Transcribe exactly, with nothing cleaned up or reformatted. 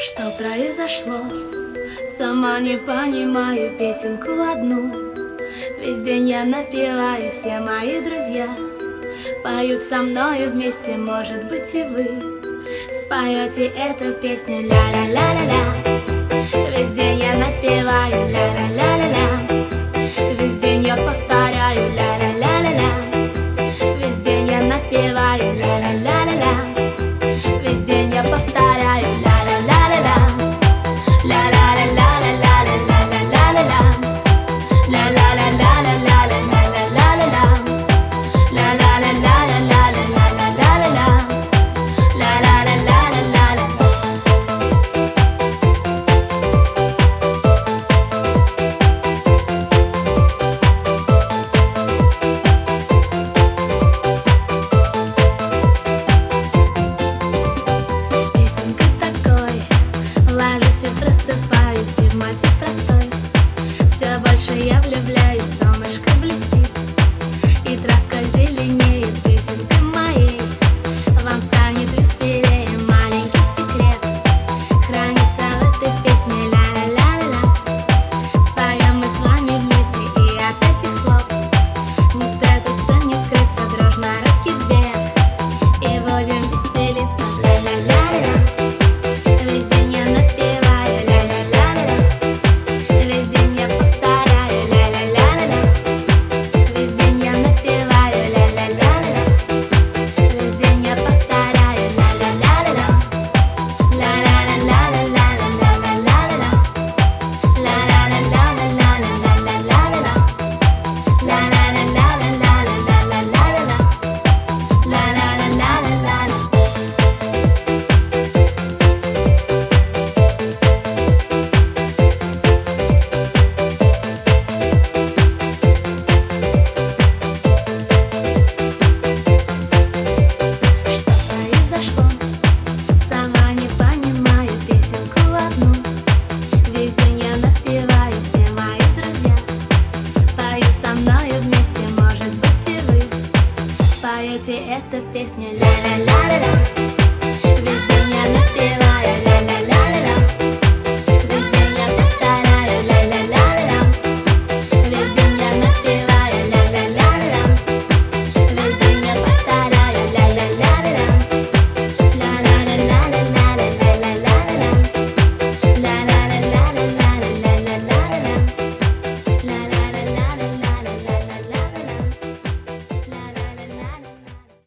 Что произошло? Сама не понимаю песенку одну. Весь день я напеваю, все мои друзья поют со мною вместе, может быть и вы споете эту песню ля-ля-ля-ля-ля. Весь день я напеваю ля-ля-ля-ля-ля. Весь день я повторяю ля-ля-ля-ля-ля. Весь день я напеваю ля-ля-ля-ля-ля. Весь день я повторяю ля-ля-ля-ля-ля. Я влюбляюсь, солнышко блестит, и травка зеленеет, песенка моей. Вам станет веселее, маленький секрет хранится в этой песне ля-ля-ля-ля-ля. Споем мы с вами вместе, и от этих слов не спрятаться, не скрыться, дружно руки вверх, и будем веселиться ля-ля-ля-ля. Весь день я напеваю ля-ля-ля-ля. Весь день я повторяю ля-ля-ля-ля-ля. Весь день я напеваю ля-ля-ля-ля. Весь день я повторяю ля-ля-ля-ля-ля. Ля-ля-ля-ля-ля-ля-ля-ля-ля-ля. Ля-ля-ля-ля-ля-ля-ля-ля-ля-ля. Ля-ля-ля-ля-ля-ля-ля-ля-ля. Произошло, сама не понимаю песенку одну. Весь день я напеваю, все мои друзья поют со мною вместе, может быть и вы споете эту песню ля-ля-ля-ля-ля.